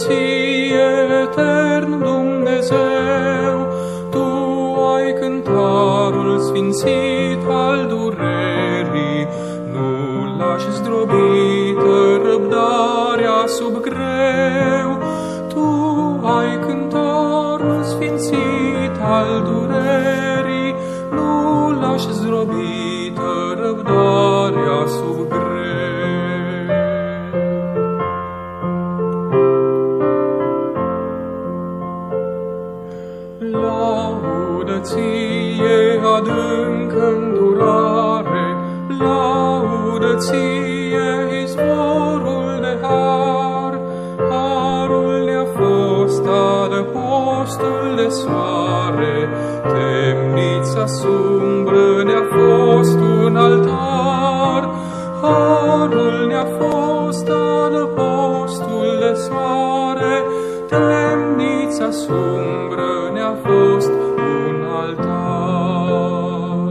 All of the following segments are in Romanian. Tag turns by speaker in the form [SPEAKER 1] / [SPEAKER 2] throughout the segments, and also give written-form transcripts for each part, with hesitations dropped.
[SPEAKER 1] ție, etern Dumnezeu, Tu ai cântarul sfințit al durerii, nu lași zdrobită răbdarea sub greu. Tu ai cântarul sfințit al durerii, nu lași zdrobită răbdarea sub greu. Laudă ție adâncă îndurare, laudă ție izvorul de har. Harul ne-a fost adăpostul de soare, temnița sumbră ne-a fost un altar. Harul ne-a fost adăpostul de soare, temnița sumbră ne-a fost un altar.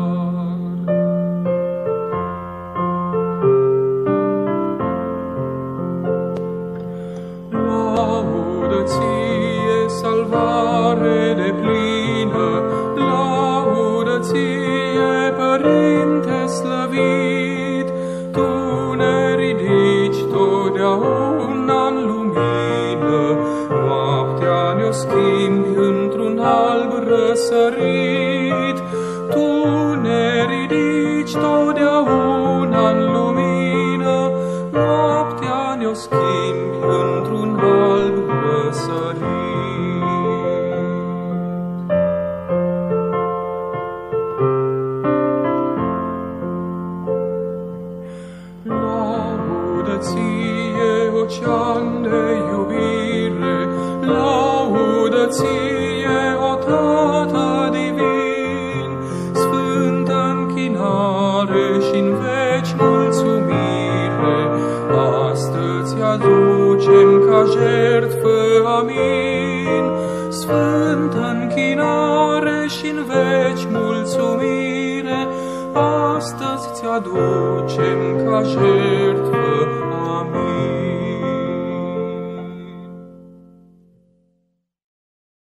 [SPEAKER 1] Laudă ție salvare deplină, laudă ție Părinte slăvit, Tu ne ridici totdeauna în lumină, noaptea ne-o schimbi într-un alb răsărit. Tu ne ridici totdeauna în lumină, noaptea ne-o schimbi într-un alb răsărit. Laudă ție, ocean de iubire, laudă ție, o Tată divin, sfântă închinare și-n veci mulțumire, astăzi aducem ca jertfă, amin. Sfântă închinare și-n veci mulțumire, astăzi ți aducem ca jertfă, amin.